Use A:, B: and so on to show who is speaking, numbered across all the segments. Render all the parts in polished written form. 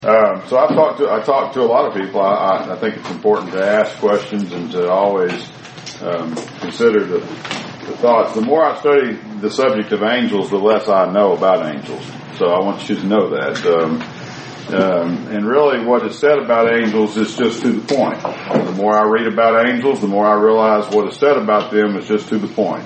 A: So I talk to a lot of people. I think it's important to ask questions and to always consider the thoughts. The more I study the subject of angels, the less I know about angels. So I want you to know that. And really what is said about angels is just to the point. The more I read about angels, the more I realize what is said about them is just to the point.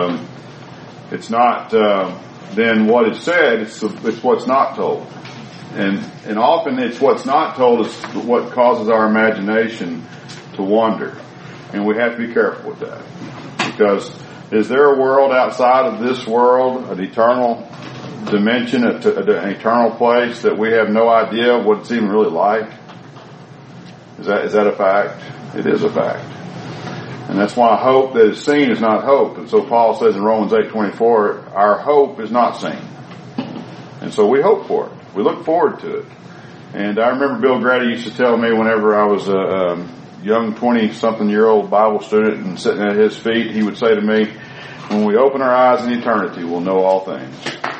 A: It's not then what is said, it's what's not told. And often it's what's not told is what causes our imagination to wander. And we have to be careful with that. Because is there a world outside of this world, an eternal dimension, an eternal place that we have no idea what it's even really like? Is that a fact? It is a fact. And that's why hope that is seen is not hope. And so Paul says in Romans 8:24, our hope is not seen. And so we hope for it. We look forward to it. And I remember Bill Grady used to tell me whenever I was a young 20-something-year-old Bible student and sitting at his feet, he would say to me, when we open our eyes in eternity, we'll know all things.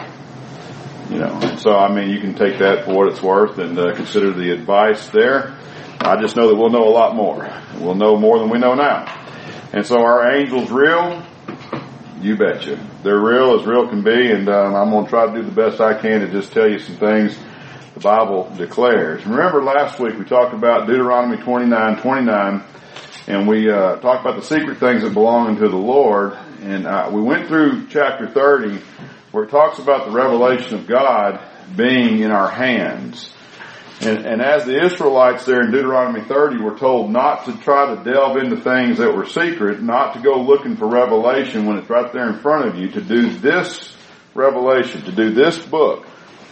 A: You know, and so, I mean, you can take that for what it's worth and consider the advice there. I just know that we'll know a lot more. We'll know more than we know now. And so are angels real? You betcha. They're real as real can be, and I'm going to try to do the best I can to just tell you some things the Bible declares. Remember last week we talked about Deuteronomy 29:29, and we talked about the secret things that belong unto the Lord, and we went through chapter 30 where it talks about the revelation of God being in our hands. And as the Israelites there in Deuteronomy 30 were told not to try to delve into things that were secret, not to go looking for revelation when it's right there in front of you, to do this revelation, to do this book.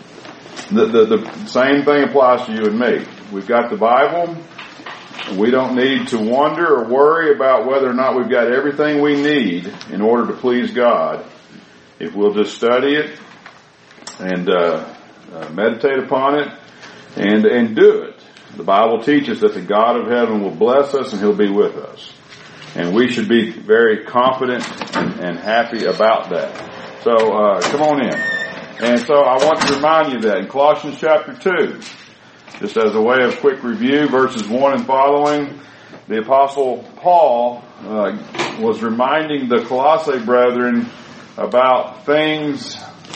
A: The same thing applies to you and me. We've got the Bible. We don't need to wonder or worry about whether or not we've got everything we need in order to please God. If we'll just study it and meditate upon it, and do it. The Bible teaches that the God of heaven will bless us and He'll be with us. And we should be very confident and happy about that. So, come on in. And so I want to remind you that in Colossians chapter 2, just as a way of quick review, verses 1 and following, the Apostle Paul was reminding the Colossae brethren about things,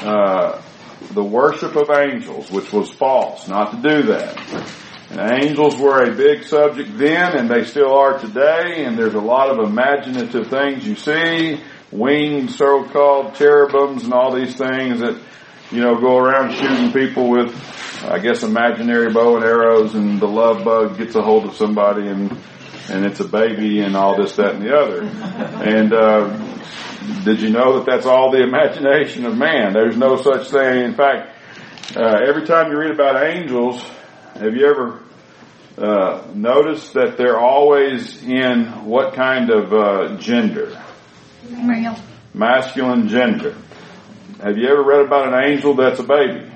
A: the worship of angels, which was false, not to do that. And angels were a big subject then, and they still are today, and there's a lot of imaginative things you see, winged so-called cherubims and all these things that, you know, go around shooting people with, I guess, imaginary bow and arrows, and the love bug gets a hold of somebody and it's a baby and all this, that, and the other. And, did you know that that's all the imagination of man? There's no such thing. In fact, every time you read about angels, have you ever noticed that they're always in what kind of gender?
B: Male.
A: Masculine gender. Have you ever read about an angel that's a baby?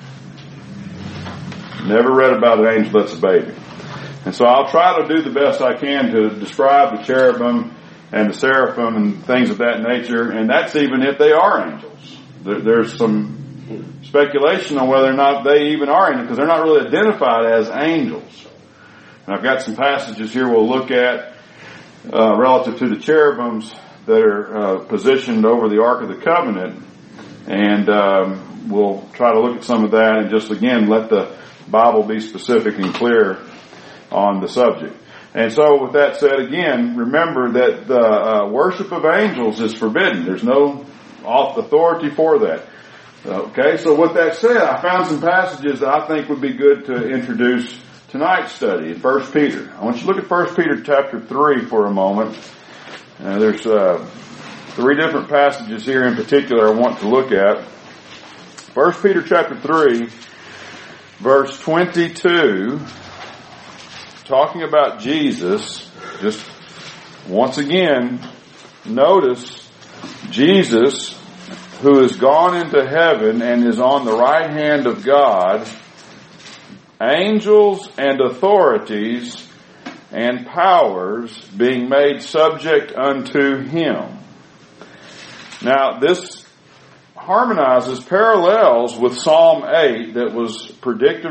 A: Never read about an angel that's a baby. And so I'll try to do the best I can to describe the cherubim and the seraphim and things of that nature, and that's even if they are angels. There's some speculation on whether or not they even are angels, because they're not really identified as angels. And I've got some passages here we'll look at relative to the cherubims that are positioned over the Ark of the Covenant, and we'll try to look at some of that and just again let the Bible be specific and clear on the subject. And so with that said, again, remember that the worship of angels is forbidden. There's no authority for that. Okay, so with that said, I found some passages that I think would be good to introduce tonight's study in 1 Peter. I want you to look at 1 Peter chapter 3 for a moment. There's 3 different passages here in particular I want to look at. 1 Peter chapter 3, verse 22, talking about Jesus. Just once again, notice Jesus, who has gone into heaven and is on the right hand of God, angels and authorities and powers being made subject unto Him. Now, this harmonizes, parallels with Psalm 8 that was predicted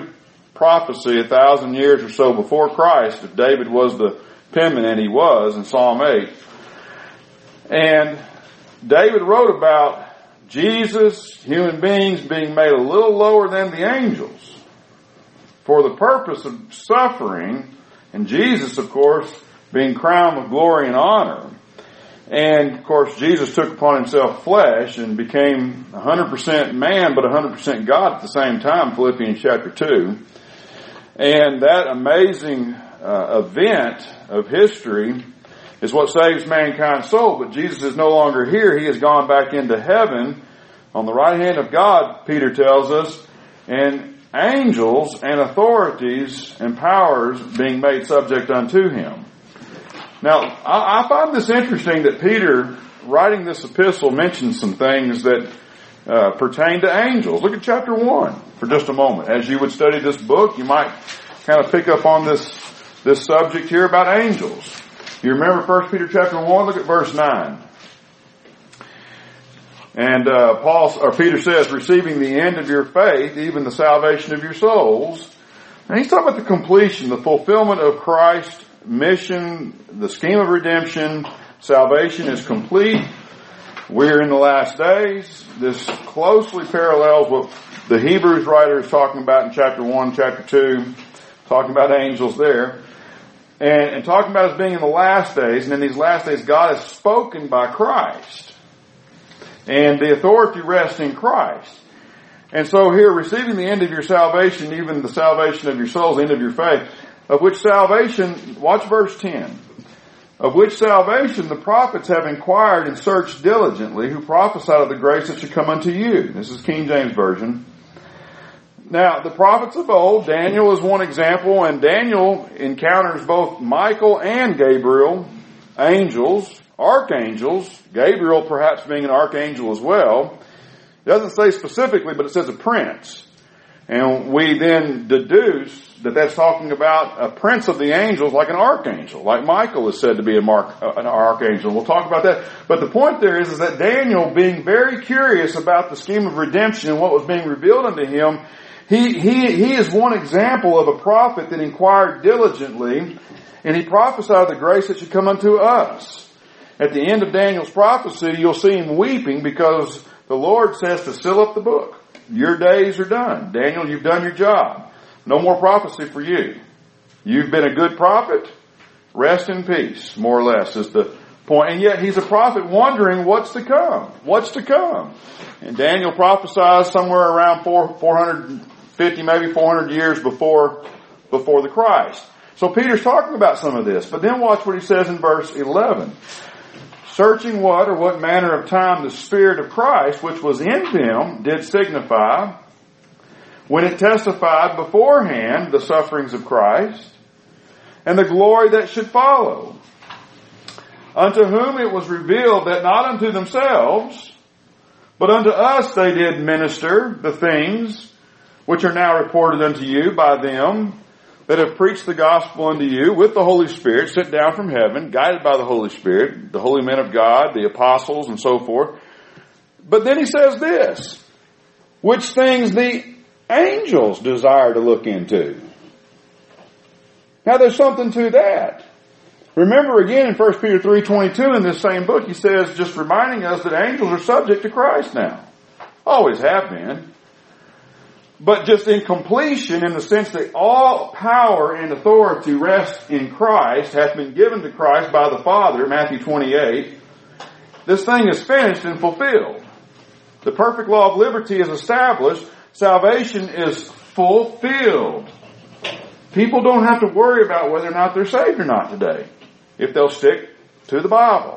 A: prophecy 1,000 years or so before Christ, if David was the penman, and he was in Psalm 8. And David wrote about Jesus, human beings being made a little lower than the angels for the purpose of suffering, and Jesus, of course, being crowned with glory and honor. And, of course, Jesus took upon himself flesh and became 100% man but 100% God at the same time, Philippians chapter 2. And that amazing event of history is what saves mankind's soul. But Jesus is no longer here. He has gone back into heaven on the right hand of God, Peter tells us, and angels and authorities and powers being made subject unto him. Now, I find this interesting that Peter, writing this epistle, mentions some things that pertain to angels. Look at chapter 1 for just a moment. As you would study this book, you might kind of pick up on this subject here about angels. You remember 1 Peter chapter 1? Look at verse 9. And Peter says, receiving the end of your faith, even the salvation of your souls. And he's talking about the completion, the fulfillment of Christ's mission, the scheme of redemption. Salvation is complete. We're in the last days. This closely parallels what the Hebrews writer is talking about in chapter 1, chapter 2, talking about angels there. And talking about us being in the last days, and in these last days God has spoken by Christ. And the authority rests in Christ. And so here, receiving the end of your salvation, even the salvation of your souls, the end of your faith, of which salvation, watch verse 10, of which salvation the prophets have inquired and searched diligently, who prophesied of the grace that should come unto you. This is King James Version. Now, the prophets of old, Daniel is one example, and Daniel encounters both Michael and Gabriel, angels, archangels, Gabriel perhaps being an archangel as well. It doesn't say specifically, but it says a prince. And we then deduce that that's talking about a prince of the angels like an archangel, like Michael is said to be an archangel. We'll talk about that. But the point there is that Daniel, being very curious about the scheme of redemption and what was being revealed unto him, he is one example of a prophet that inquired diligently, and he prophesied the grace that should come unto us. At the end of Daniel's prophecy, you'll see him weeping because the Lord says to seal up the book. Your days are done. Daniel, you've done your job. No more prophecy for you. You've been a good prophet. Rest in peace, more or less, is the point. And yet he's a prophet wondering what's to come. What's to come? And Daniel prophesies somewhere around 450, maybe 400 years before the Christ. So Peter's talking about some of this. But then watch what he says in verse 11. Searching what manner of time the Spirit of Christ, which was in them, did signify, when it testified beforehand the sufferings of Christ, and the glory that should follow. Unto whom it was revealed that not unto themselves, but unto us they did minister the things which are now reported unto you by them that have preached the gospel unto you with the Holy Spirit, sent down from heaven, guided by the Holy Spirit, the holy men of God, the apostles, and so forth. But then he says this, which things the angels desire to look into. Now there's something to that. Remember again in 1 Peter 3:22 in this same book, he says, just reminding us that angels are subject to Christ now. Always have been. But just in completion, in the sense that all power and authority rests in Christ, hath been given to Christ by the Father, Matthew 28, this thing is finished and fulfilled. The perfect law of liberty is established. Salvation is fulfilled. People don't have to worry about whether or not they're saved or not today, if they'll stick to the Bible.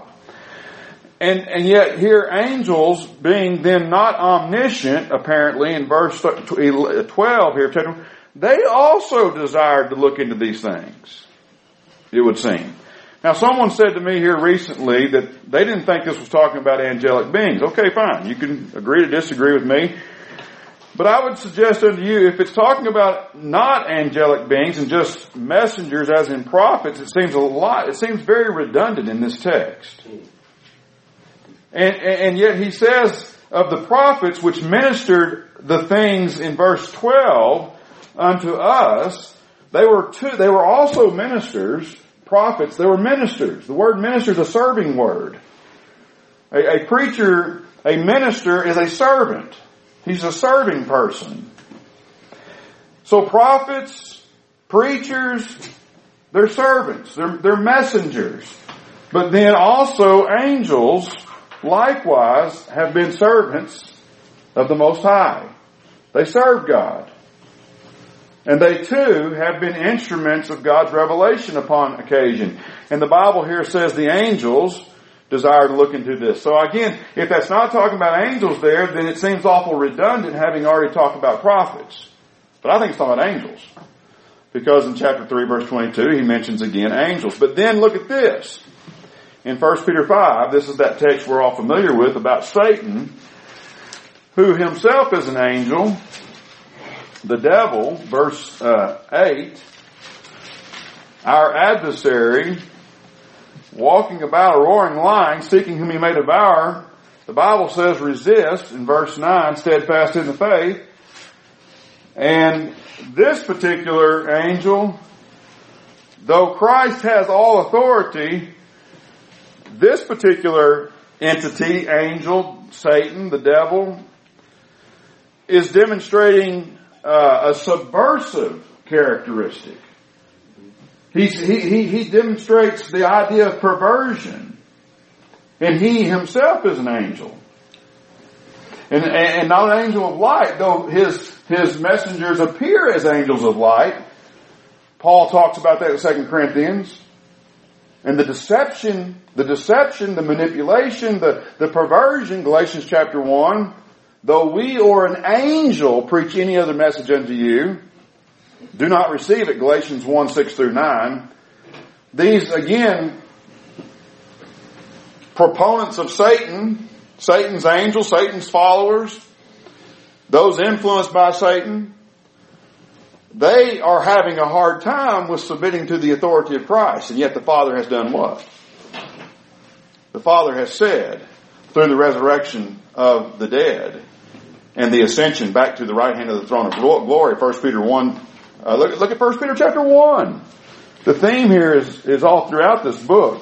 A: And yet here angels, being then not omniscient, apparently in verse 12 here, they also desired to look into these things, it would seem. Now someone said to me here recently that they didn't think this was talking about angelic beings. Okay, fine. You can agree to disagree with me. But I would suggest unto you, if it's talking about not angelic beings and just messengers as in prophets, it seems very redundant in this text. And yet he says of the prophets which ministered the things in verse 12 unto us. They were also ministers, prophets. They were ministers. The word minister is a serving word. A preacher, a minister is a servant. He's a serving person. So prophets, preachers, they're servants. They're messengers. But then also angels likewise have been servants of the Most High. They serve God. And they too have been instruments of God's revelation upon occasion. And the Bible here says the angels desire to look into this. So again, if that's not talking about angels there, then it seems awful redundant having already talked about prophets. But I think it's talking about angels. Because in chapter 3 verse 22 he mentions again angels. But then look at this. In 1 Peter 5, this is that text we're all familiar with about Satan, who himself is an angel. The devil, verse 8, our adversary, walking about a roaring lion, seeking whom he may devour, the Bible says resist, in verse 9, steadfast in the faith. And this particular angel, though Christ has all authority, this particular entity, angel, Satan, the devil, is demonstrating a subversive characteristic. He demonstrates the idea of perversion. And he himself is an angel. And not an angel of light, though his messengers appear as angels of light. Paul talks about that in 2 Corinthians. And the deception, the manipulation, the perversion, Galatians chapter 1, though we or an angel preach any other message unto you, do not receive it, Galatians 1, 6 through 9. These, again, proponents of Satan, Satan's angels, Satan's followers, those influenced by Satan, they are having a hard time with submitting to the authority of Christ. And yet the Father has done what? The Father has said, through the resurrection of the dead and the ascension back to the right hand of the throne of glory, 1 Peter 1, look at 1 Peter chapter 1. The theme here is all throughout this book.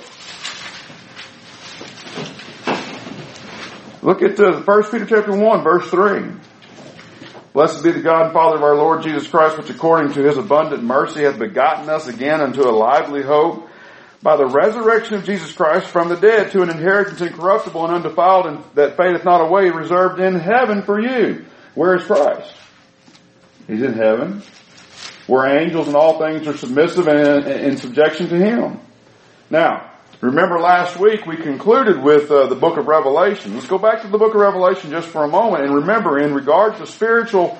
A: Look at 1 Peter chapter 1, verse 3. Blessed be the God and Father of our Lord Jesus Christ, which according to his abundant mercy hath begotten us again unto a lively hope by the resurrection of Jesus Christ from the dead to an inheritance incorruptible and undefiled and that fadeth not away, reserved in heaven for you. Where is Christ? He's in heaven, where angels and all things are submissive and in subjection to him. Now, remember last week we concluded with the book of Revelation. Let's go back to the book of Revelation just for a moment. And remember, in regard to spiritual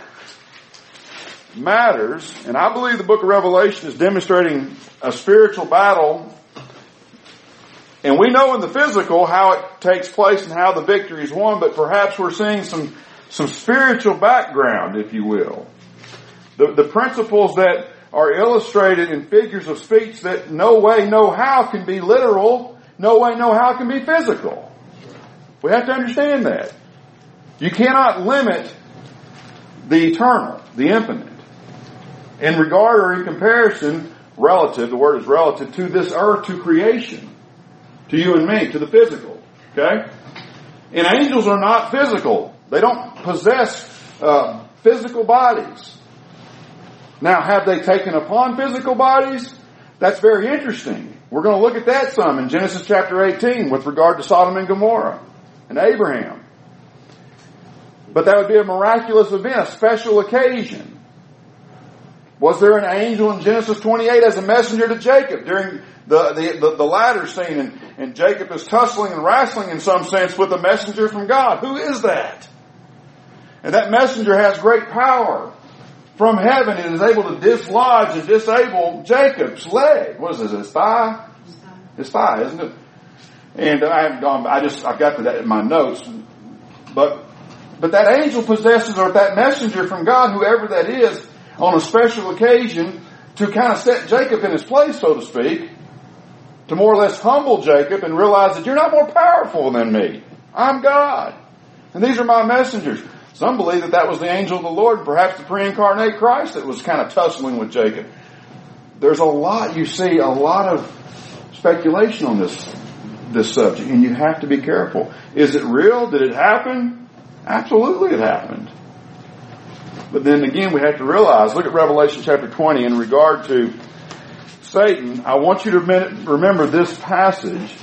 A: matters, and I believe the book of Revelation is demonstrating a spiritual battle. And we know in the physical how it takes place and how the victory is won, but perhaps we're seeing some spiritual background, if you will. The principles that are illustrated in figures of speech that no way, no how can be literal, no way, no how can be physical. We have to understand that. You cannot limit the eternal, the infinite, in regard or in comparison, relative, the word is relative, to this earth, to creation, to you and me, to the physical. Okay? And angels are not physical. They don't possess physical bodies. Now, have they taken upon physical bodies? That's very interesting. We're going to look at that some in Genesis chapter 18 with regard to Sodom and Gomorrah and Abraham. But that would be a miraculous event, a special occasion. Was there an angel in Genesis 28 as a messenger to Jacob during the ladder scene? And Jacob is tussling and wrestling in some sense with a messenger from God. Who is that? And that messenger has great power. From heaven, it is able to dislodge and disable Jacob's leg. What is this? His thigh? His thigh, isn't it? And I've got to that in my notes. But that angel possesses, or that messenger from God, whoever that is, on a special occasion, to kind of set Jacob in his place, so to speak, to more or less humble Jacob and realize that you're not more powerful than me. I'm God. And these are my messengers. Some believe that was the angel of the Lord, perhaps the pre-incarnate Christ that was kind of tussling with Jacob. There's a lot of speculation on this subject, and you have to be careful. Is it real? Did it happen? Absolutely it happened. But then again, we have to realize, look at Revelation chapter 20 in regard to Satan. I want you to remember this passage.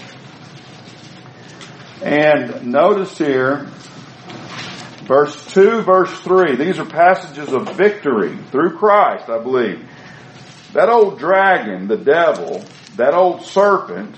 A: And notice here, verse 2, verse 3. These are passages of victory through Christ, I believe. That old dragon, the devil, that old serpent,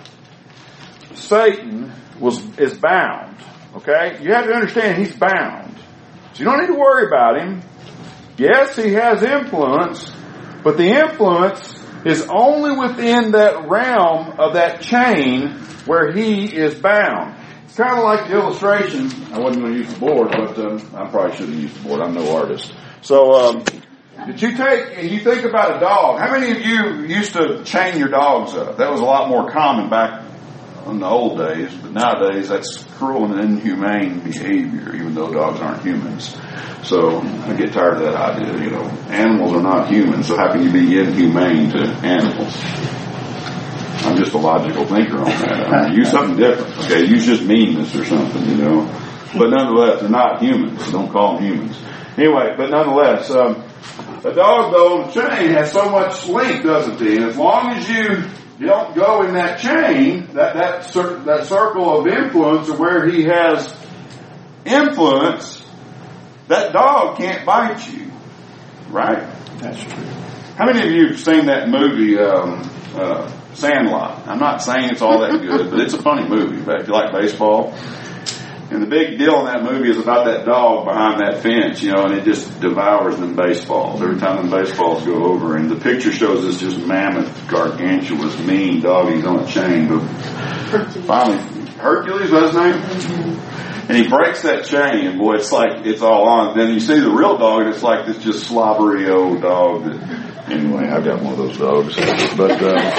A: Satan is bound. Okay? You have to understand he's bound. So you don't need to worry about him. Yes, he has influence, but the influence is only within that realm of that chain where he is bound. It's kind of like the illustration. I wasn't going to use the board, but I probably shouldn't use the board. I'm no artist. So, did you take and you think about a dog? How many of you used to chain your dogs up? That was a lot more common back in the old days, but nowadays that's cruel and inhumane behavior, even though dogs aren't humans. So I get tired of that idea. You know, animals are not humans, so how can you be inhumane to animals? I'm just a logical thinker on that. I mean, use something different. Okay, use just meanness or something, you know. But nonetheless, they're not humans, so don't call them humans. Anyway, but nonetheless, a dog though on the chain has so much length, doesn't he? And as long as you don't go in that chain, that circle of influence of where he has influence, that dog can't bite you. Right?
B: That's true.
A: How many of you have seen that movie, Sandlot? I'm not saying it's all that good, but it's a funny movie. If you like baseball. And the big deal in that movie is about that dog behind that fence, you know, and it just devours them baseballs. Every time them baseballs go over. And the picture shows this just mammoth, gargantuous, mean dog. He's on a chain. But finally, Hercules was his name? Mm-hmm. And he breaks that chain, and boy, it's like it's all on. Then you see the real dog, and it's like this just slobbery old dog that... Anyway, I've got one of those dogs, but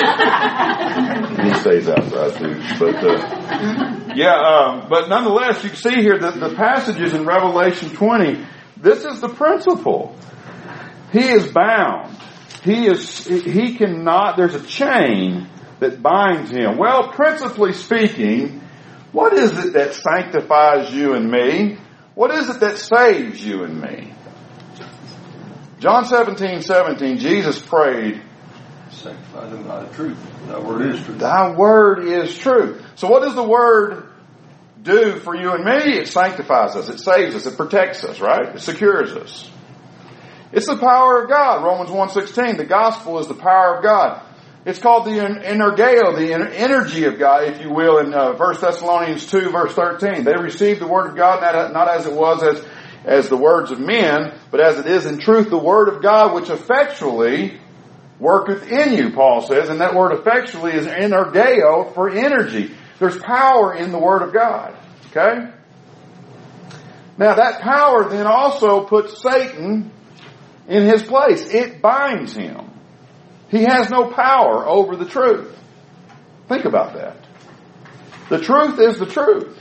A: he stays outside too. But nonetheless, you can see here that the passages in Revelation 20. This is the principle. He is bound. He cannot. There's a chain that binds him. Well, principally speaking, what is it that sanctifies you and me? What is it that saves you and me? John 17:17, Jesus prayed,
B: sanctify them by the truth. Thy word is truth.
A: Thy word is truth. So what does the word do for you and me? It sanctifies us. It saves us. It protects us, right? It secures us. It's the power of God. Romans 1:16, the gospel is the power of God. It's called the energeo, the energy of God, if you will, in 1 Thessalonians 2, verse 13. They received the word of God not as it was as the words of men, but as it is in truth the word of God, which effectually worketh in you, Paul says. And that word effectually is energeo, for energy. There's power in the word of God. Okay? Now that power then also puts Satan in his place. It binds him. He has no power over the truth. Think about that. The truth is the truth.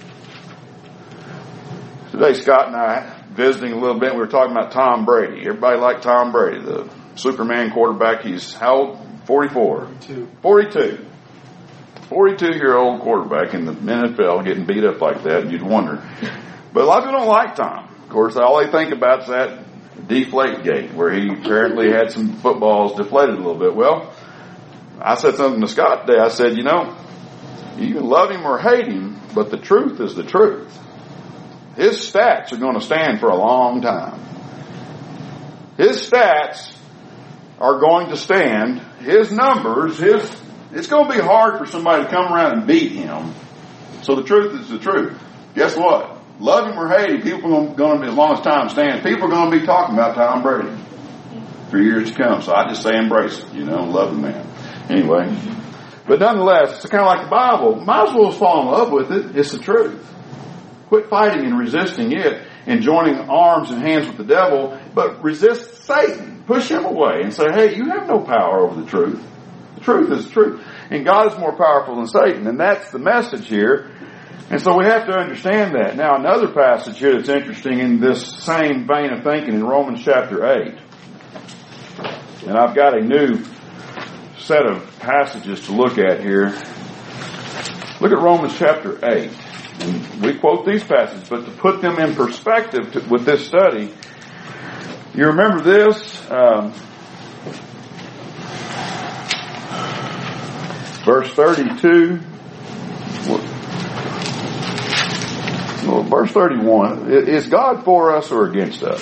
A: Today, Scott and I, visiting a little bit, we were talking about Tom Brady. Everybody liked Tom Brady, the Superman quarterback. He's how old? 44? 42. 42-year-old quarterback in the NFL getting beat up like that, and you'd wonder. But a lot of people don't like Tom. Of course, all they think about is that deflate gate, where he apparently had some footballs deflated a little bit. Well, I said something to Scott today. I said, you can love him or hate him, but the truth is the truth. His stats are going to stand for a long time. His stats are going to stand. His numbers, it's going to be hard for somebody to come around and beat him. So the truth is the truth. Guess what? Love him or hate him, people are going to be, as long as time stands, people are going to be talking about Tom Brady for years to come. So I just say embrace it, love the man. Anyway, but nonetheless, it's kind of like the Bible. Might as well fall in love with it. It's the truth. Quit fighting and resisting it and joining arms and hands with the devil, but resist Satan. Push him away and say, hey, you have no power over the truth. The truth is the truth. And God is more powerful than Satan. And that's the message here. And so we have to understand that. Now, another passage here that's interesting in this same vein of thinking in Romans chapter 8. And I've got a new set of passages to look at here. Look at Romans chapter 8. And we quote these passages, but to put them in perspective with this study, you remember this? Verse 32. Well, verse 31. Is God for us or against us?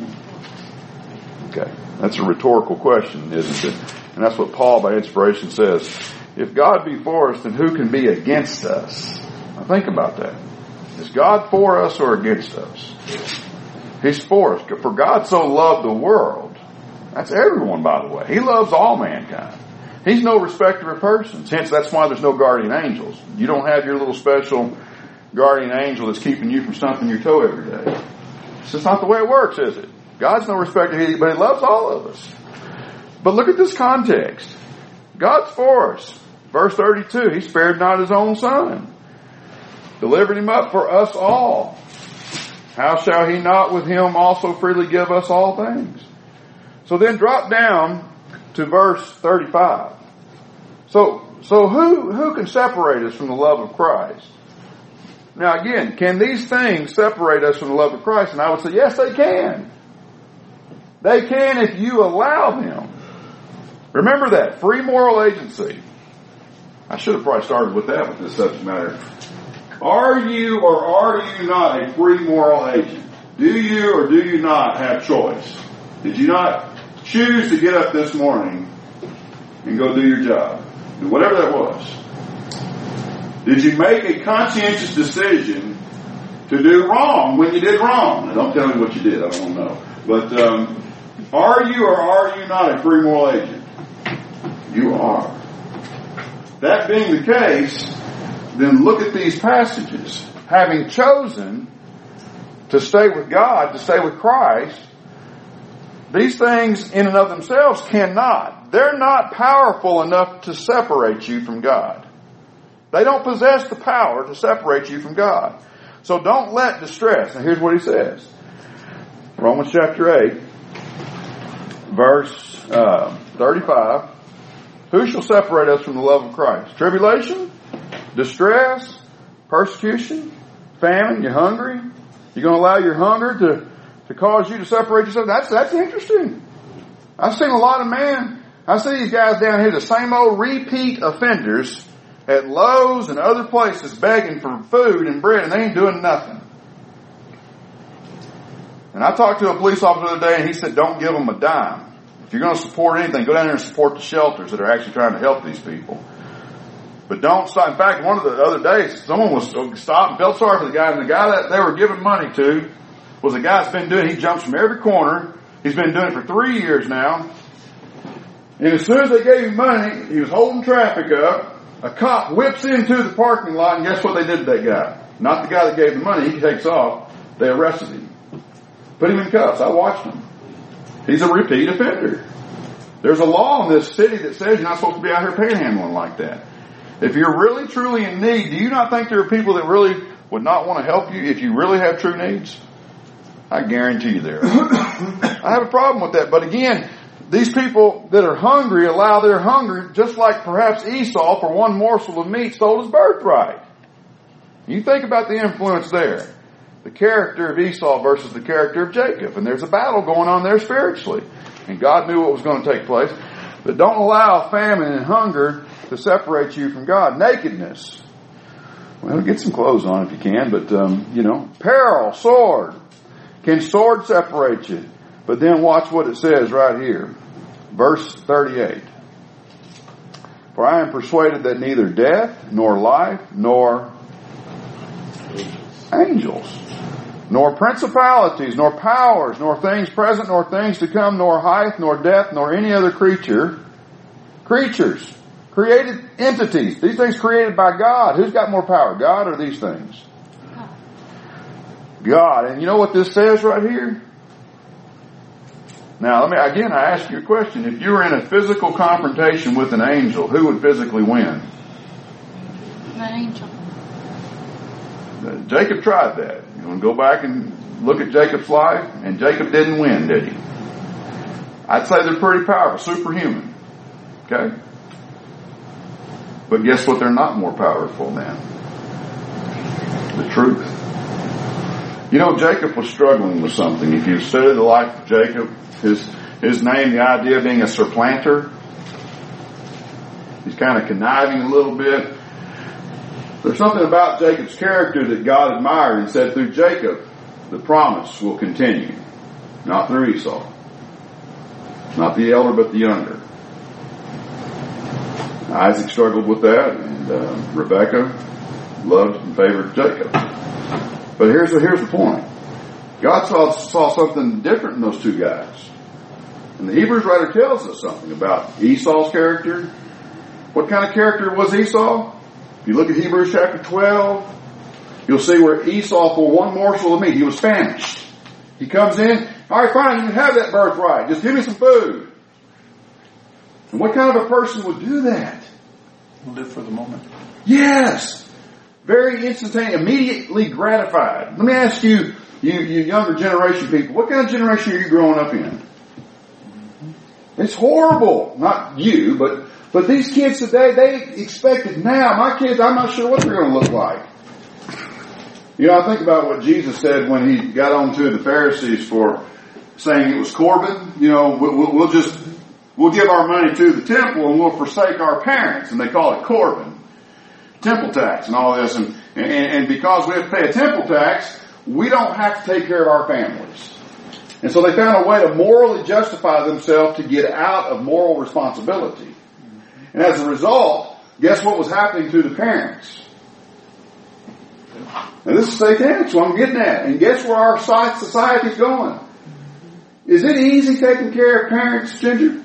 A: Okay. That's a rhetorical question, isn't it? And that's what Paul, by inspiration, says. If God be for us, then who can be against us? Now think about that. Is God for us or against us? He's for us. For God so loved the world. That's everyone, by the way. He loves all mankind. He's no respecter of persons. Hence, that's why there's no guardian angels. You don't have your little special guardian angel that's keeping you from stumping your toe every day. It's just not the way it works, is it? God's no respecter, but He loves all of us. But look at this context. God's for us. Verse 32, He spared not His own Son, delivered Him up for us all. How shall He not with Him also freely give us all things? So then drop down to verse 35. So who can separate us from the love of Christ? Now again, can these things separate us from the love of Christ? And I would say, yes, they can. They can if you allow them. Remember that. Free moral agency. I should have probably started with that with this subject matter. Are you or are you not a free moral agent? Do you or do you not have choice? Did you not choose to get up this morning and go do your job? Whatever that was. Did you make a conscientious decision to do wrong when you did wrong? Now, don't tell me what you did. I don't want to know. But are you or are you not a free moral agent? You are. That being the case, then look at these passages. Having chosen to stay with God, to stay with Christ, these things in and of themselves cannot. They're not powerful enough to separate you from God. They don't possess the power to separate you from God. So don't let distress. Now here's what he says. Romans chapter 8, verse 35. Who shall separate us from the love of Christ? Tribulation? Distress? Persecution? Famine? You're hungry? You're going to allow your hunger to cause you to separate yourself? That's interesting. I've seen a lot of men. I see these guys down here, the same old repeat offenders at Lowe's and other places begging for food and bread, and they ain't doing nothing. And I talked to a police officer the other day, and he said, don't give them a dime. If you're going to support anything, go down there and support the shelters that are actually trying to help these people. But don't stop. In fact, one of the other days, someone was stopped and felt sorry for the guy, and the guy that they were giving money to was a guy that's been doing, he jumps from every corner. He's been doing it for 3 years now. And as soon as they gave him money, he was holding traffic up. A cop whips into the parking lot, and guess what they did to that guy? Not the guy that gave the money. He takes off. They arrested him. Put him in cuffs. I watched him. He's a repeat offender. There's a law in this city that says you're not supposed to be out here panhandling like that. If you're really, truly in need, do you not think there are people that really would not want to help you if you really have true needs? I guarantee you there. I have a problem with that. But again, these people that are hungry allow their hunger, just like perhaps Esau for one morsel of meat sold his birthright. You think about the influence there. The character of Esau versus the character of Jacob. And there's a battle going on there spiritually. And God knew what was going to take place. But don't allow famine and hunger to separate you from God. Nakedness. Well, get some clothes on if you can. But, peril, sword. Can sword separate you? But then watch what it says right here. Verse 38. For I am persuaded that neither death, nor life, nor angels, nor principalities, nor powers, nor things present, nor things to come, nor height, nor depth, nor any other creatures, created entities, these things created by God. Who's got more power, God or these things? God. And you know what this says right here? Now, I ask you a question. If you were in a physical confrontation with an angel, who would physically win?
C: An angel.
A: Jacob tried that. You want to go back and look at Jacob's life, and Jacob didn't win, did he? I'd say they're pretty powerful, superhuman. Okay? But guess what? They're not more powerful than the truth. You know, Jacob was struggling with something. If you study the life of Jacob, his name, the idea of being a supplanter, he's kind of conniving a little bit. There's something about Jacob's character that God admired and said, through Jacob, the promise will continue. Not through Esau. Not the elder, but the younger. Isaac struggled with that, and Rebekah loved and favored Jacob. But here's the point. God saw something different in those two guys. And the Hebrews writer tells us something about Esau's character. What kind of character was Esau? If you look at Hebrews chapter 12, you'll see where Esau, for one morsel of meat, he was famished. He comes in, all right, fine, you can have that birthright. Just give me some food. And what kind of a person would do that?
C: Live for the moment.
A: Yes. Very instantaneous, immediately gratified. Let me ask you, you younger generation people, what kind of generation are you growing up in? It's horrible. Not you, but these kids today, they expect it now. My kids, I'm not sure what they're going to look like. You know, I think about what Jesus said when he got on to the Pharisees for saying it was Corban. You know, we'll give our money to the temple and we'll forsake our parents. And they call it Corban. Temple tax and all this. And because we have to pay a temple tax, we don't have to take care of our families. And so they found a way to morally justify themselves to get out of moral responsibility. And as a result, guess what was happening to the parents? Now this is satanic, so I'm getting at. And guess where our society's going? Is it easy taking care of parents, Ginger?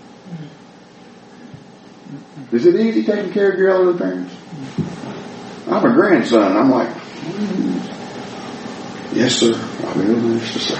A: Is it easy taking care of your elderly parents? I'm a grandson. I'm like, yes, sir. I'll be over in just a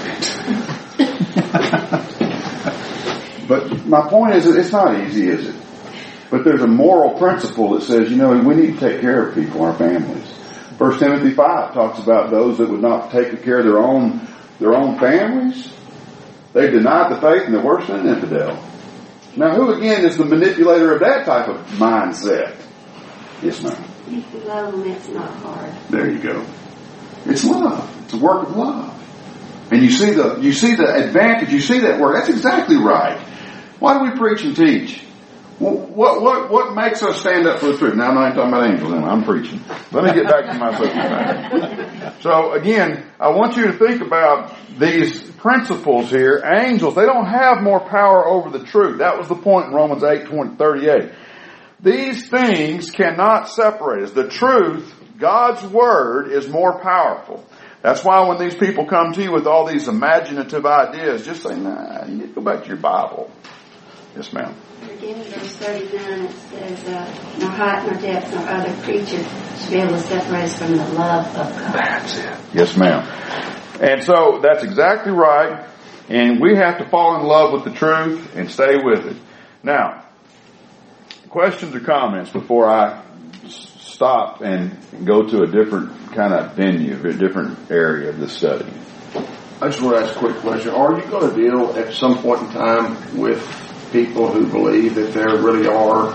A: second. But my point is that it's not easy, is it? But there's a moral principle that says, you know, we need to take care of people, our families. 1 Timothy 5 talks about those that would not take care of their own families. They've denied the faith and they're worse than an infidel. Now, who again is the manipulator of that type of mindset? Yes, ma'am.
D: If you love them, it's not hard.
A: There you go. It's love. It's a work of love. And you see the advantage. You see that work. That's exactly right. Why do we preach and teach? Well, what makes us stand up for the truth? Now I'm not talking about angels, I'm preaching. Let me get back to my subject matter. So again, I want you to think about these principles here. Angels, they don't have more power over the truth. That was the point in Romans 8:38. These things cannot separate us. The truth, God's Word, is more powerful. That's why when these people come to you with all these imaginative ideas, just say, nah, you need to go back to your Bible. Yes, ma'am.
D: In verse 39 it says, no height, nor depth, nor other creature should be able to separate us from the love of God.
A: That's it. Yes, ma'am. And so that's exactly right. And we have to fall in love with the truth and stay with it. Now, questions or comments before I stop and go to a different kind of venue, a different area of the study?
B: I just want to ask a quick question. Are you going to deal at some point in time with people who believe that there really are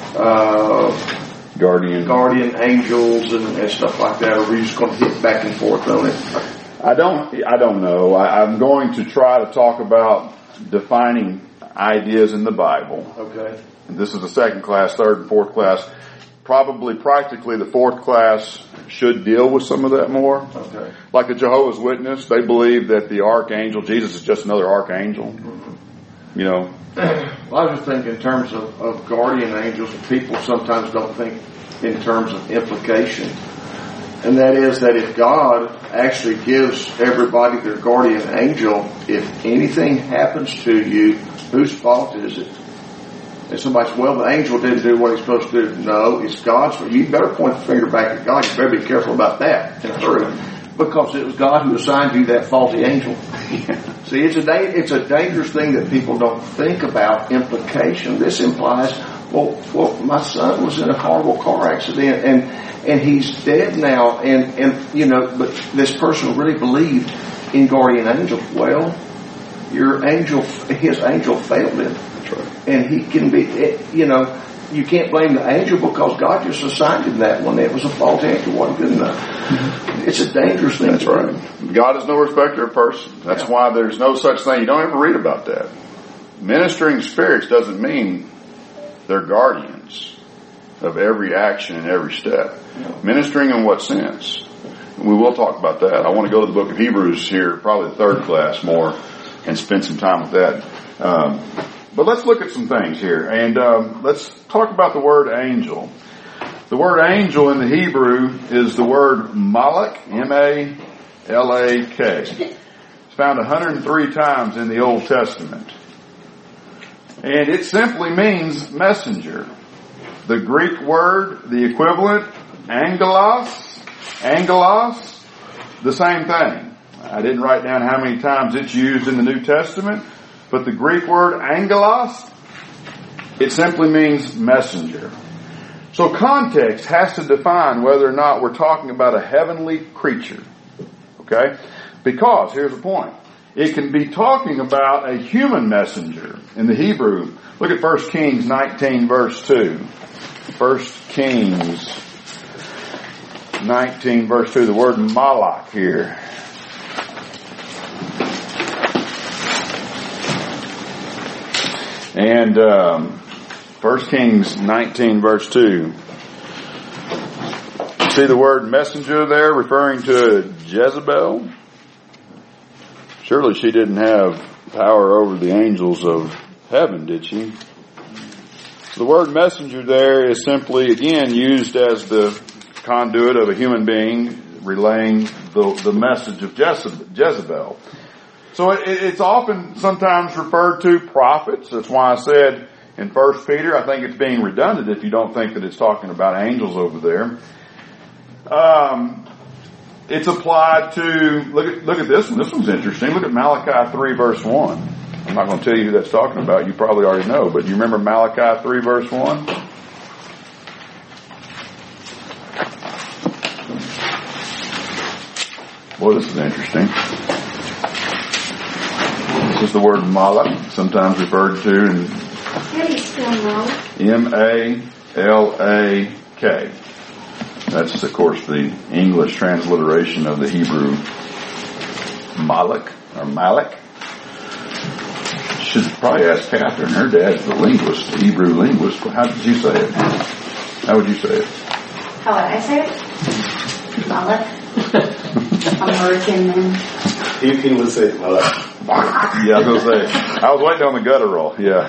B: guardian angels and stuff like that, or are we just going to hit back and forth on it?
A: I don't know. I'm going to try to talk about defining ideas in the Bible.
B: Okay.
A: And this is the second class, third and fourth class. Probably practically the fourth class should deal with some of that more.
B: Okay.
A: Like the Jehovah's Witness, they believe that the archangel, Jesus is just another archangel.
B: Mm-hmm.
A: You know.
B: Well, I was just thinking in terms of guardian angels, people sometimes don't think in terms of implication. And that is that if God actually gives everybody their guardian angel, if anything happens to you, whose fault is it? And somebody says, well, the angel didn't do what he's supposed to do. No, it's God's fault. You better point the finger back at God. You better be careful about that. Because it was God who assigned you that faulty angel. See, it's a dangerous thing that people don't think about implication. This implies well, my son was in a horrible car accident and he's dead now, and you know, but this person really believed in guardian angel. Well, his angel failed him.
A: That's right.
B: And he can be, you know, you can't blame the angel because God just assigned him that one. It was a faulty angel, wasn't good enough. It's a dangerous thing.
A: That's right. God is no respecter of person. That's why there's no such thing. You don't ever read about that. Ministering spirits doesn't mean they're guardians of every action and every step. Ministering in what sense? We will talk about that. I want to go to the book of Hebrews here, probably the third class more, and spend some time with that. But let's look at some things here, and let's talk about the word angel. The word angel in the Hebrew is the word malak, M-A-L-A-K. It's found 103 times in the Old Testament. And it simply means messenger. The Greek word, the equivalent, angelos, the same thing. I didn't write down how many times it's used in the New Testament, but the Greek word angelos, it simply means messenger. So context has to define whether or not we're talking about a heavenly creature. Okay? Because, here's the point. It can be talking about a human messenger in the Hebrew. Look at 1 Kings 19 verse 2. 1 Kings 19 verse 2. The word malak here. And 1 Kings 19 verse 2. See the word messenger there referring to Jezebel? Surely she didn't have power over the angels of heaven, did she? So the word messenger there is simply, again, used as the conduit of a human being relaying the message of Jezebel. So it's often sometimes referred to prophets. That's why I said in 1 Peter, I think it's being redundant if you don't think that it's talking about angels over there. It's applied to, look at this one. This one's interesting. Look at Malachi 3 verse 1. I'm not going to tell you who that's talking about. You probably already know. But you remember Malachi 3 verse 1? Boy, this is interesting. This is the word malak, sometimes referred to in
D: How do you spell Malak?
A: M-A-L-A-K. That's, of course, the English transliteration of the Hebrew Malak, or Malak. Should probably ask Catherine. Her dad's the linguist, the Hebrew linguist. How did you say it? How would you say it?
D: How would I say it? Malak. American then.
E: He would say Malak.
A: Yeah, I was going to say. I was waiting on the gutter roll. Yeah.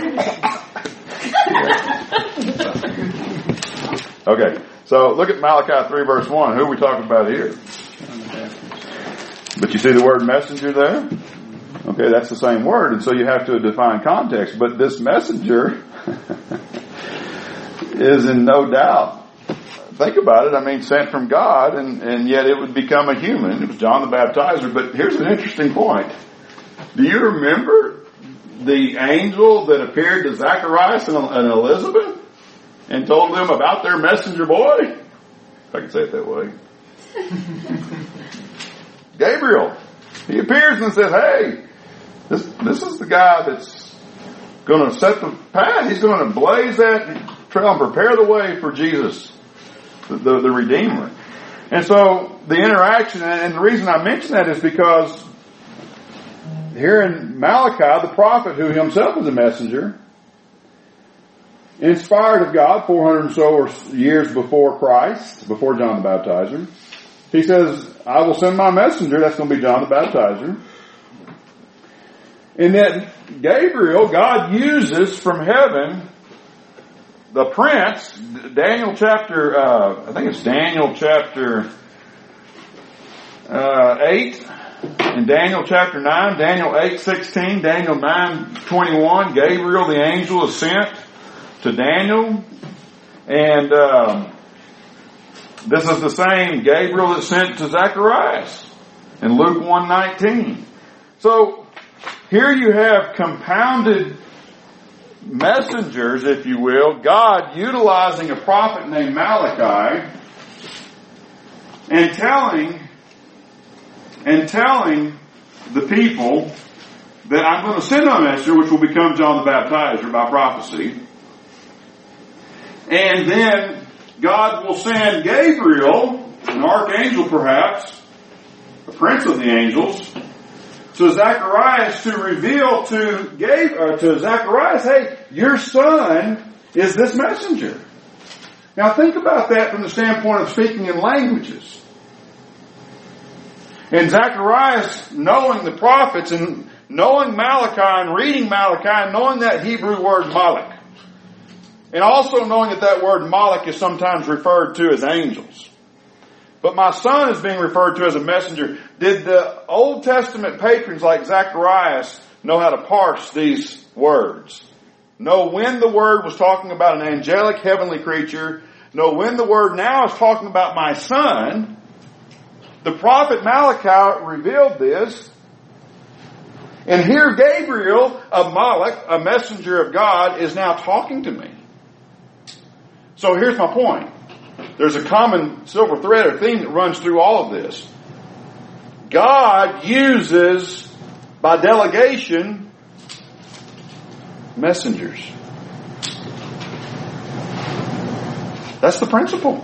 A: Okay. So look at Malachi 3 verse 1. Who are we talking about here? But you see the word messenger there? Okay, that's the same word, and so you have to define context. But this messenger is in no doubt, think about it, I mean, sent from God, and yet it would become a human. It was John the Baptizer. But here's an interesting point. Do you remember the angel that appeared to Zacharias and Elizabeth and told them about their messenger boy? If I can say it that way. Gabriel. He appears and says, hey, this is the guy that's going to set the path. He's going to blaze that trail and prepare the way for Jesus, the Redeemer. And so the interaction, and the reason I mention that is because here in Malachi, the prophet, who himself was a messenger, inspired of God 400 and so years before Christ, before John the Baptizer, he says, I will send my messenger. That's going to be John the Baptizer. And then Gabriel, God uses from heaven the prince, Daniel chapter, I think it's Daniel chapter 8, and Daniel chapter 9, Daniel 8:16, Daniel 9:21, Gabriel the angel is sent to Daniel, and this is the same Gabriel that sent to Zacharias in Luke 1:19. So here you have compounded messengers, if you will, God utilizing a prophet named Malachi and telling the people that I'm going to send a messenger which will become John the Baptizer by prophecy. And then God will send Gabriel, an archangel perhaps, a prince of the angels, to Zacharias to reveal to Zacharias, hey, your son is this messenger. Now think about that from the standpoint of speaking in languages. And Zacharias, knowing the prophets and knowing Malachi and reading Malachi and knowing that Hebrew word malach. And also knowing that word malach is sometimes referred to as angels. But my son is being referred to as a messenger. Did the Old Testament patrons like Zacharias know how to parse these words? Know when the word was talking about an angelic heavenly creature. Know when the word now is talking about my son. The prophet Malachi revealed this. And here Gabriel of Malach, a messenger of God, is now talking to me. So here's my point. There's a common silver thread or theme that runs through all of this. God uses, by delegation, messengers. That's the principle.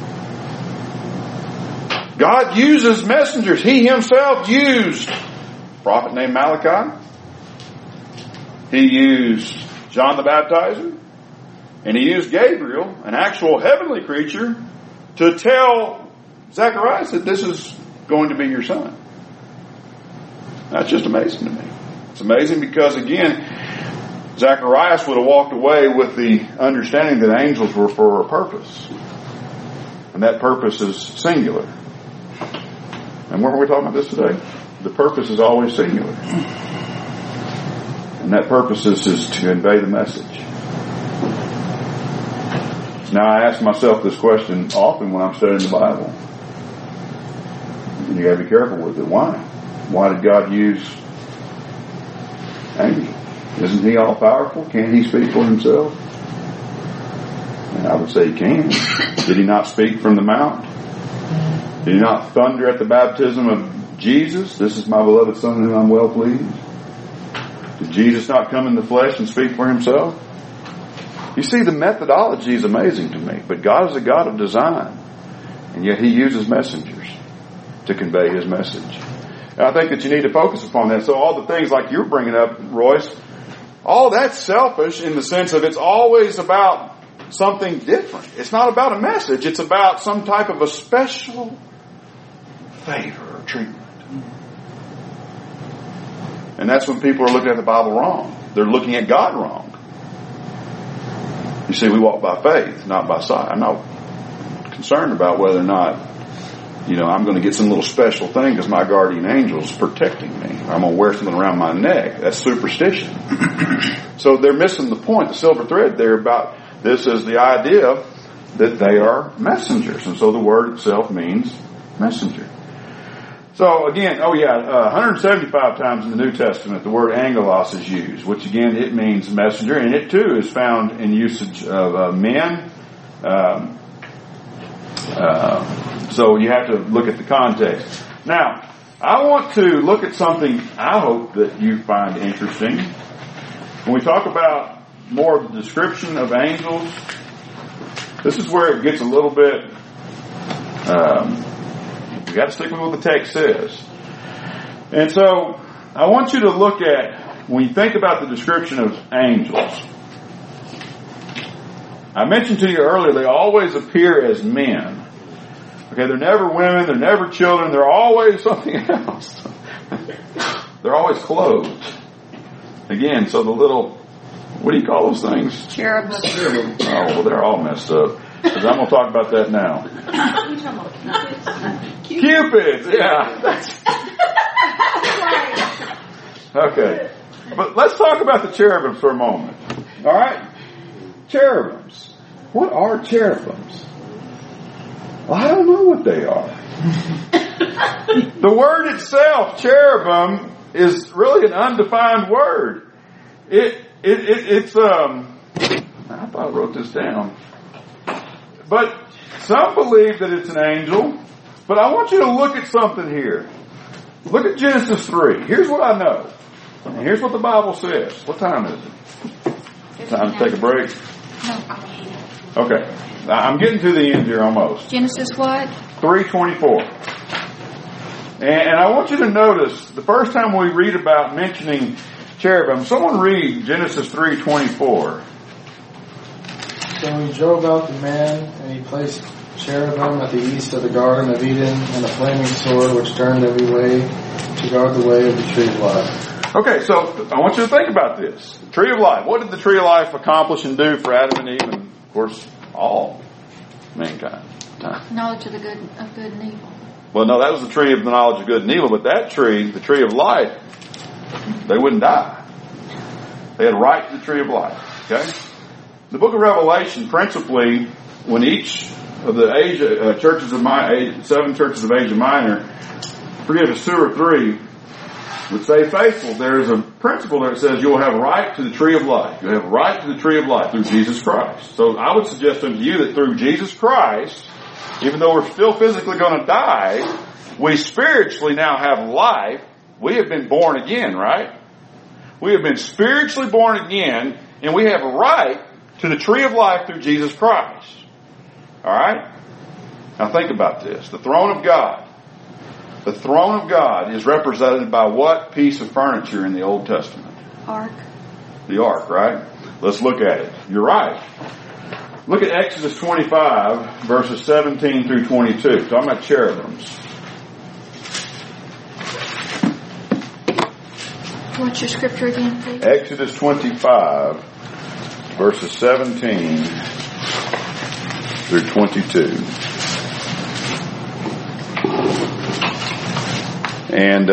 A: God uses messengers. He himself used a prophet named Malachi. He used John the Baptizer. And he used Gabriel, an actual heavenly creature, to tell Zacharias that this is going to be your son. That's just amazing to me. It's amazing because, again, Zacharias would have walked away with the understanding that angels were for a purpose. And that purpose is singular. And where are we talking about this today? The purpose is always singular. And that purpose is to convey the message. Now I ask myself this question often when I'm studying the Bible. And you gotta be careful with it. Why? Why did God use angels? Isn't he all powerful? Can't he speak for himself? And I would say he can. Did he not speak from the mount? Did he not thunder at the baptism of Jesus? This is my beloved Son in whom I'm well pleased. Did Jesus not come in the flesh and speak for himself? You see, the methodology is amazing to me. But God is a God of design. And yet he uses messengers to convey his message. And I think that you need to focus upon that. So all the things like you're bringing up, Royce, all that's selfish in the sense of it's always about something different. It's not about a message. It's about some type of a special favor or treatment. And that's when people are looking at the Bible wrong. They're looking at God wrong. You see, we walk by faith, not by sight. I'm not concerned about whether or not, I'm going to get some little special thing because my guardian angel's protecting me. I'm going to wear something around my neck. That's superstition. So they're missing the point. The silver thread there about this is the idea that they are messengers. And so the word itself means messenger. So again, 175 times in the New Testament the word angelos is used, which again it means messenger, and it too is found in usage of men. So you have to look at the context. Now, I want to look at something I hope that you find interesting. When we talk about more of the description of angels, this is where it gets a little bit you got to stick with what the text says. And so I want you to look at, when you think about the description of angels, I mentioned to you earlier, they always appear as men. Okay, they're never women, they're never children, they're always something else. They're always clothed. Again, so the little, what do you call those things?
F: Cherubim.
A: Oh, well, they're all messed up. Because I'm going to talk about that now.
F: You talking about
A: Cupids, yeah. Okay. But let's talk about the cherubims for a moment. All right? Cherubims. What are cherubims? Well, I don't know what they are. The word itself, cherubim, is really an undefined word. it's I thought I wrote this down. But some believe that it's an angel. But I want you to look at something here. Look at Genesis 3. Here's what I know. And here's what the Bible says. What time is it? Time to take a break?
F: No.
A: Okay. I'm getting to the end here almost.
F: Genesis what?
A: 3:24. And I want you to notice, the first time we read about mentioning cherubim, someone read Genesis 3:24.
G: So he drove out the man, and he placed cherubim at the east of the Garden of Eden, and a flaming sword which turned every way to guard the way of the tree of life.
A: Okay, so I want you to think about this. The tree of life. What did the tree of life accomplish and do for Adam and Eve and, of course, all mankind?
F: Knowledge of good and evil.
A: Well, no, that was the tree of the knowledge of good and evil, but that tree, the tree of life, they wouldn't die. They had right to the tree of life. Okay? The book of Revelation, principally, when each of the seven churches of Asia Minor, forget if it's 2 or 3, would say faithful, there is a principle that says you will have right to the tree of life. You have right to the tree of life through Jesus Christ. So I would suggest unto you that through Jesus Christ, even though we're still physically going to die, we spiritually now have life. We have been born again, right? We have been spiritually born again, and we have a right to the tree of life through Jesus Christ. All right? Now think about this. The throne of God. The throne of God is represented by what piece of furniture in the Old Testament?
F: Ark.
A: The ark, right? Let's look at it. You're right. Look at Exodus 25, verses 17 through 22. Talking about cherubims.
F: What's your scripture again, please?
A: Exodus 25, verses 17 through 22. And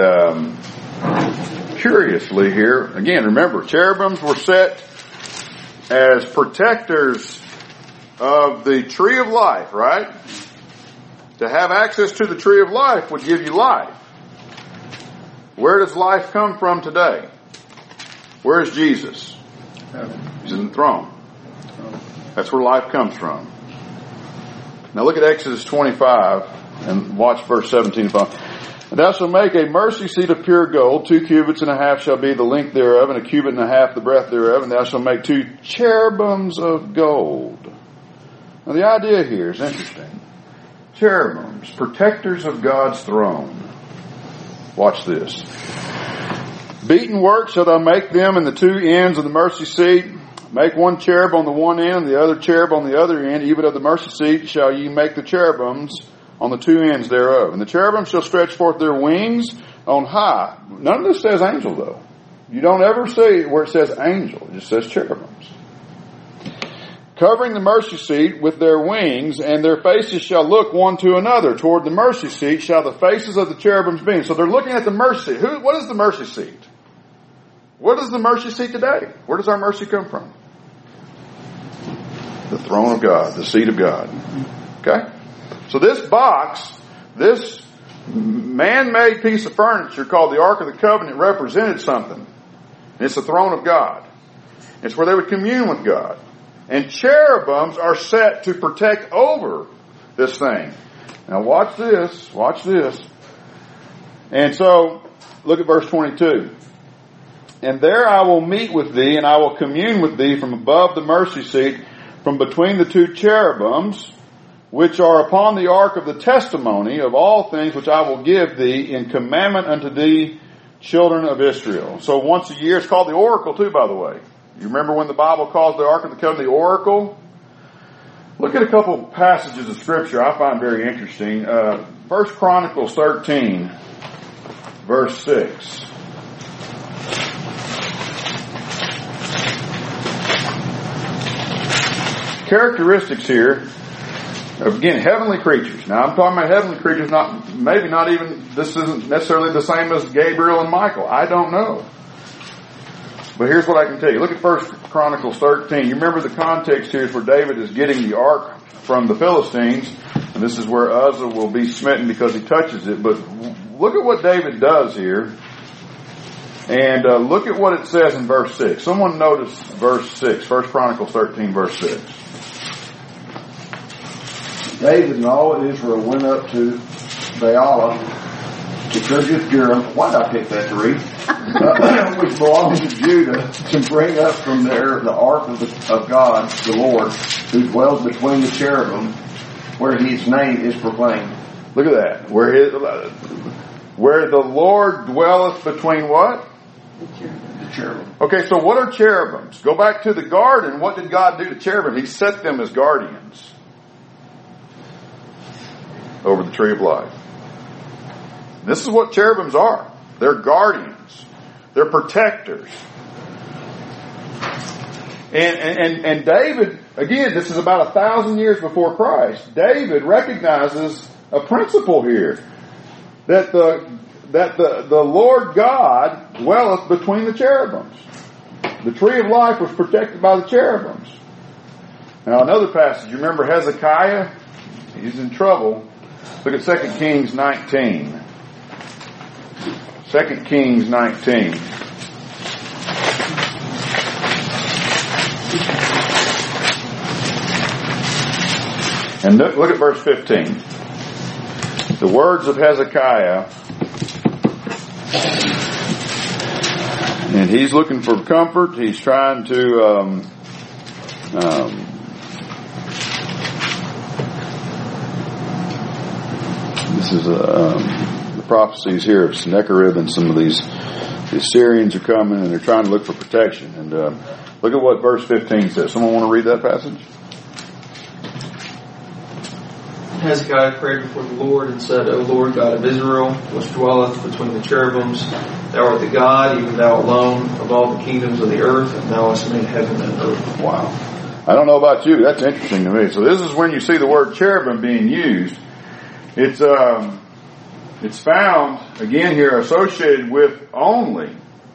A: curiously here, again, remember, cherubims were set as protectors of the tree of life, right? To have access to the tree of life would give you life. Where does life come from today? Where is Jesus? He's in the throne. That's where life comes from. Now look at Exodus 25 and watch verse 17 and 5. And thou shalt make a mercy seat of pure gold. 2 cubits and a half shall be the length thereof, and a cubit and a half the breadth thereof. And thou shalt make 2 cherubims of gold. Now the idea here is interesting. Cherubims, protectors of God's throne. Watch this. Beaten work shalt thou make them in the 2 ends of the mercy seat. Make 1 cherub on the one end, and the other cherub on the other end. Even of the mercy seat shall ye make the cherubims on the 2 ends thereof. And the cherubim shall stretch forth their wings on high. None of this says angel, though. You don't ever see where it says angel. It just says cherubims. Covering the mercy seat with their wings, and their faces shall look one to another. Toward the mercy seat shall the faces of the cherubims be. So they're looking at the mercy seat. What is the mercy seat? What is the mercy seat today? Where does our mercy come from? The throne of God, the seat of God. Okay? So this box, this man-made piece of furniture called the Ark of the Covenant represented something. It's the throne of God. It's where they would commune with God. And cherubims are set to protect over this thing. Now watch this. Watch this. And so, look at verse 22. And there I will meet with thee, and I will commune with thee from above the mercy seat, from between the 2 cherubims, which are upon the ark of the testimony of all things which I will give thee in commandment unto thee, children of Israel. So once a year, it's called the oracle too, by the way. You remember when the Bible calls the Ark of the Covenant the oracle? Look at a couple passages of Scripture I find very interesting. 1 Chronicles 13, verse 6. Characteristics here of, again, heavenly creatures. Now I'm talking about heavenly creatures, this isn't necessarily the same as Gabriel and Michael. I don't know. But here's what I can tell you. Look at 1 Chronicles 13. You remember the context here is where David is getting the ark from the Philistines. And this is where Uzzah will be smitten because he touches it. But look at what David does here And look at what it says in verse 6. Someone notice verse 6. 1 Chronicles 13, verse 6.
B: David and all of Israel went up to Baalah to Kirjath-jearim. Why did I pick that to read? Which belongs to Judah, to bring up from there the ark of God, the Lord, who dwells between the cherubim, where his name is proclaimed.
A: Look at that. Where the Lord dwelleth between what?
B: The cherubim.
A: Okay, so what are cherubims? Go back to the garden. What did God do to cherubim? He set them as guardians over the tree of life. This is what cherubims are. They're guardians. They're protectors. And David, again, this is about 1,000 years before Christ. David recognizes a principle here. That the Lord God dwelleth between the cherubims. The tree of life was protected by the cherubims. Now another passage, you remember Hezekiah? He's in trouble. Look at 2 Kings 19. 2 Kings 19. And look at verse 15. The words of Hezekiah. And he's looking for comfort. He's trying to this is the prophecies here of Sennacherib, and some of the Assyrians are coming, and they're trying to look for protection. And look at what verse 15 says. Someone want to read that passage?
H: Hezekiah prayed before the Lord and said, O Lord God of Israel, which dwelleth between the cherubims, thou art the God, even thou alone, of all the kingdoms of the earth, and thou hast made heaven and earth.
A: Wow. I don't know about you. That's interesting to me. So this is when you see the word cherubim being used. It's found, again here, associated with only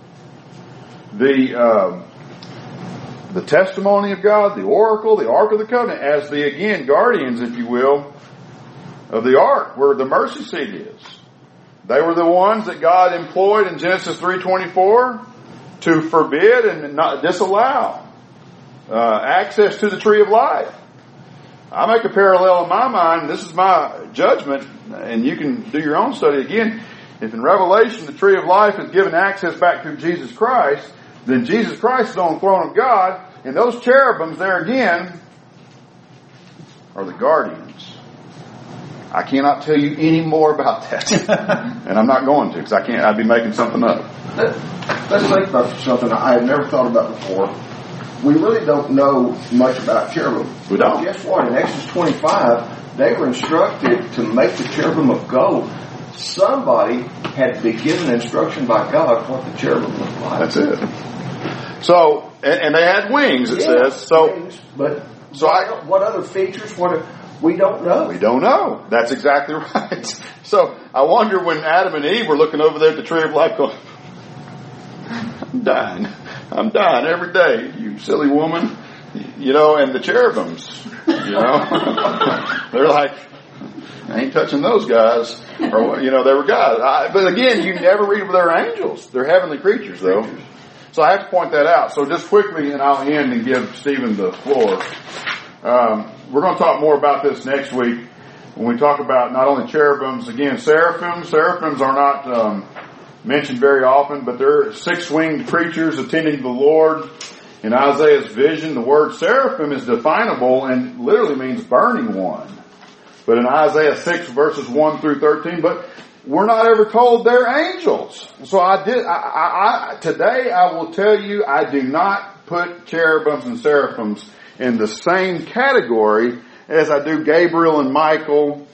A: the testimony of God, the oracle, the Ark of the Covenant, as the, again, guardians, if you will, of the Ark, where the mercy seat is. They were the ones that God employed in Genesis 3:24 to forbid and not disallow access to the tree of life. I make a parallel in my mind. This is my judgment, and you can do your own study again. If in Revelation the tree of life is given access back through Jesus Christ, then Jesus Christ is on the throne of God, and those cherubims there again are the guardians. I cannot tell you any more about that. And I'm not going to, because I'd be making something up.
B: Let's think about something I had never thought about before. We really don't know much about cherubim.
A: We don't.
B: Guess what? In Exodus 25, they were instructed to make the cherubim of gold. Somebody had to be given instruction by God what the cherubim looked like.
A: That's it. So, and they had wings, it says. So,
B: wings, but
A: so
B: what other features? We don't know.
A: We don't know. That's exactly right. So, I wonder when Adam and Eve were looking over there at the tree of life going, I'm dying every day, you silly woman. You know, and the cherubims, you know, they're like, I ain't touching those guys. Or, you know, they were guys. But again, you never read of their angels. They're heavenly creatures, though. So I have to point that out. So just quickly, and I'll end and give Stephen the floor. We're going to talk more about this next week when we talk about not only cherubims, again, seraphims. Seraphims are not mentioned very often, but they're six-winged creatures attending the Lord. In Isaiah's vision, the word seraphim is definable and literally means burning one. But in Isaiah 6 verses 1 through 13, but we're not ever told they're angels. So today I will tell you, I do not put cherubims and seraphims in the same category as I do Gabriel and Michael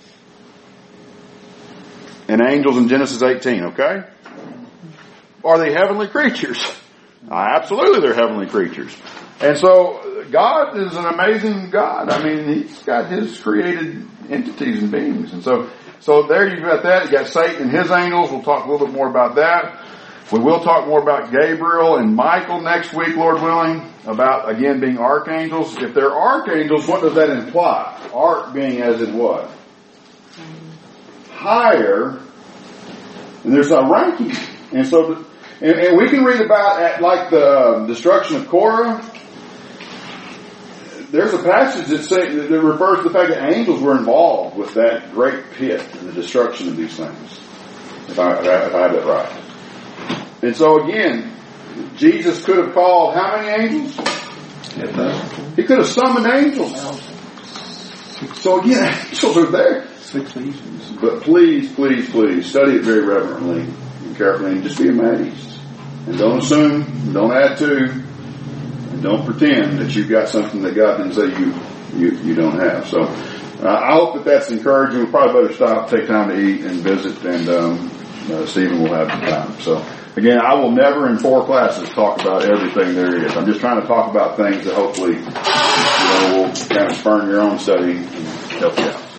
A: and angels in Genesis 18, okay? Are they heavenly creatures? Absolutely, they're heavenly creatures. And so God is an amazing God. I mean, He's got His created entities and beings. And so there you've got that. You got Satan and his angels. We'll talk a little bit more about that. We will talk more about Gabriel and Michael next week, Lord willing, about, again, being archangels. If they're archangels, what does that imply? Arch being as in what? Higher. And there's a ranking. And so And we can read about like the destruction of Korah. There's a passage that refers to the fact that angels were involved with that great pit and the destruction of these things. If I have it right. And so again, Jesus could have called how many angels? He could have summoned angels. So again, angels are there.
C: 6 legions.
A: But please, please, please study it very reverently and carefully, and just be amazed. And don't assume, don't add to, and don't pretend that you've got something that God didn't say you don't have. So I hope that that's encouraging. We'll probably better stop, take time to eat and visit, and Stephen will have some time. So again, I will never in 4 classes talk about everything there is. I'm just trying to talk about things that hopefully will kind of spur your own study and help you out.